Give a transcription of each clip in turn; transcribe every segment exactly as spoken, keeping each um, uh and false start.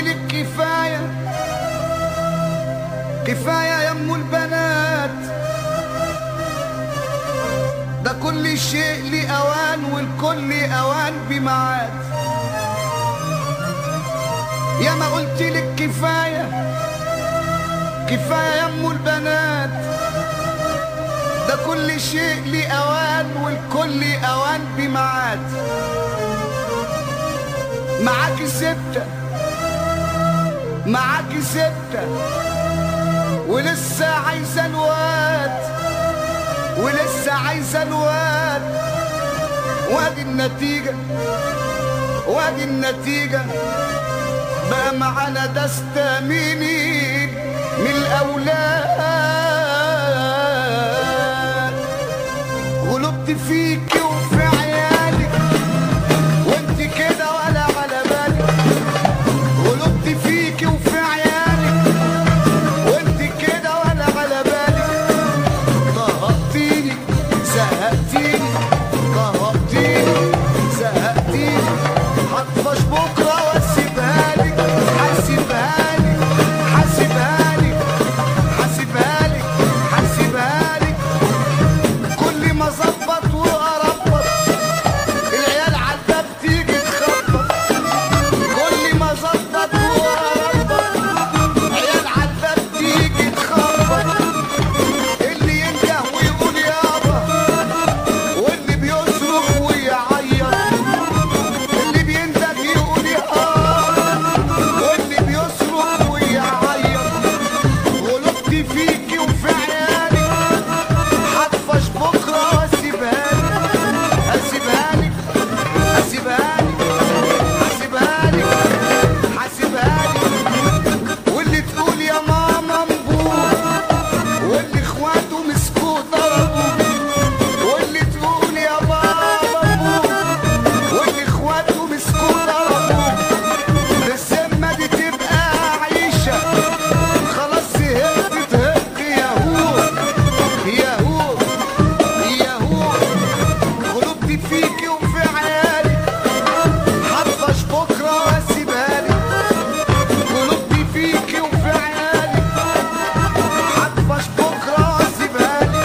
لك كفاية كفاية يا ام البنات، ده كل شيء لي اوان والكل اوان بميعاد. يا ما قلت لك كفاية كفاية يا ام البنات، ده كل شيء لي اوان والكل اوان بميعاد. معاكي ستة معاكي ستة ولسه عايزة الواد ولسه عايزة الواد، وادي النتيجة وادي النتيجة بقى معانا دستة مين من الأولاد. غلبت فيكي وفي عيالك وانت كده ولا على بالك، غلبت فيكي وفي عيالك وانت كده ولا على بالك. ضغطتيني زهقتيني ضغطتيني زهقتيني، هطفش بكره واسيبها لك حاسبها لك حاسبها لك حاسبها لك حاسبها لك. كل ما ظبط واربط العيال عالباب تيجي تخبط، كل ما ظبط واربط عيال عالباب تيجي تخبط. اللي ينده ويقول يابا واللي بيصرخ ويعيط، اللي بينده يقول يابا واللي بيصرخ ويعيط. غلبت فيكي وفي عيالك هطفش بكره واسيبها لك هسيبها لك هسيبها لك هسيبها لك هسيبها لك. واللي تقول يا ماما مبوك واللي اخواته مسكوه ضربوه، واللي تقول يا بابا مبوك واللي اخواته مسكوه ضربوه. بالذمة دي تبقى عيشة خلاص زهقت زهقت ياهوه ياهوه ياهوه. غلبت فيكي وفي عيالك هطفش بكره واسيبها لك، غلبت فيكي وفي عيالك هطفش بكره واسيبها لك.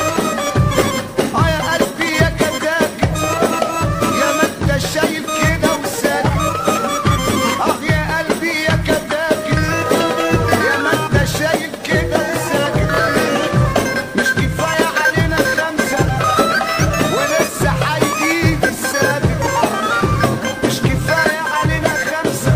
اه يا قلبي يا كتاكت يا ما انت شايل كده وساكت، اه يا قلبي يا كتاكت يا ما انت شايل كده وساكت. مش كفايه علينا خمسه ولسه هيجيب السادس، مش كفايه علينا خمسه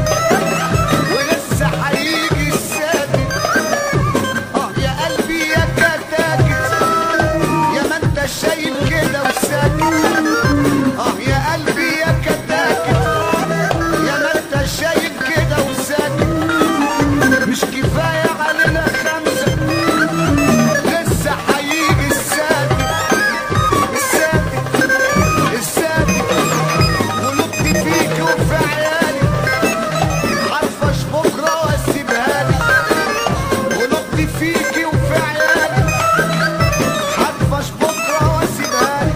ولسه هيجي السادس. اه يا قلبي يا كتاكت يا ما انت شايل كده وساكت، اه يا قلبي يا كتاكت يا ما انت شايل كده وساكت. مش كفايه علينا خمسه لسه هيجي السادس السادس السادس. غلبت فيكي وفي عيالك هطفش بكره واسيبها لك، غلبت فيكي وفي عيالك هطفش بكره واسيبها لك.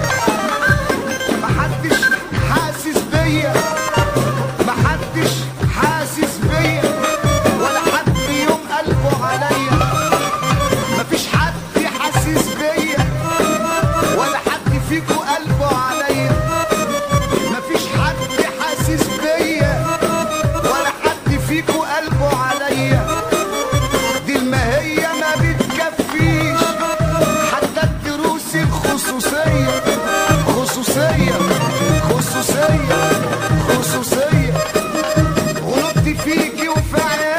محدش حاسس بيا محدش حاسس بيا ولا حد يوم قلبه عليا، مفيش حد حاسس بيا ولا حد فيكو قلبه عليا، مفيش حد حاسس بيا ولا حد فيكو قلبه عليا. دي الماهية ما بتكفيش حتى الدروس الخصوصية خصوصية خصوصية خصوصية. غلبت فيكي وفي عيالك